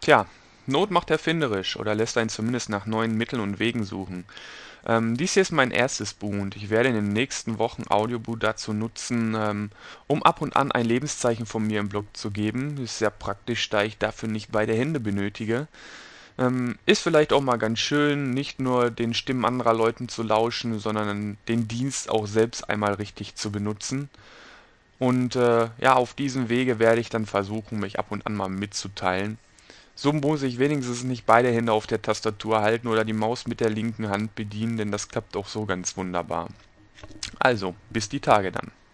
Tja, Not macht erfinderisch oder lässt einen zumindest nach neuen Mitteln und Wegen suchen. Dies hier ist mein erstes Buch und ich werde in den nächsten Wochen Audiobook dazu nutzen, um ab und an ein Lebenszeichen von mir im Blog zu geben. Ist sehr praktisch, da ich dafür nicht beide Hände benötige. Ist vielleicht auch mal ganz schön, nicht nur den Stimmen anderer Leuten zu lauschen, sondern den Dienst auch selbst einmal richtig zu benutzen. Und ja, auf diesem Wege werde ich dann versuchen, mich ab und an mal mitzuteilen. So muss ich wenigstens nicht beide Hände auf der Tastatur halten oder die Maus mit der linken Hand bedienen, denn das klappt auch so ganz wunderbar. Also, bis die Tage dann.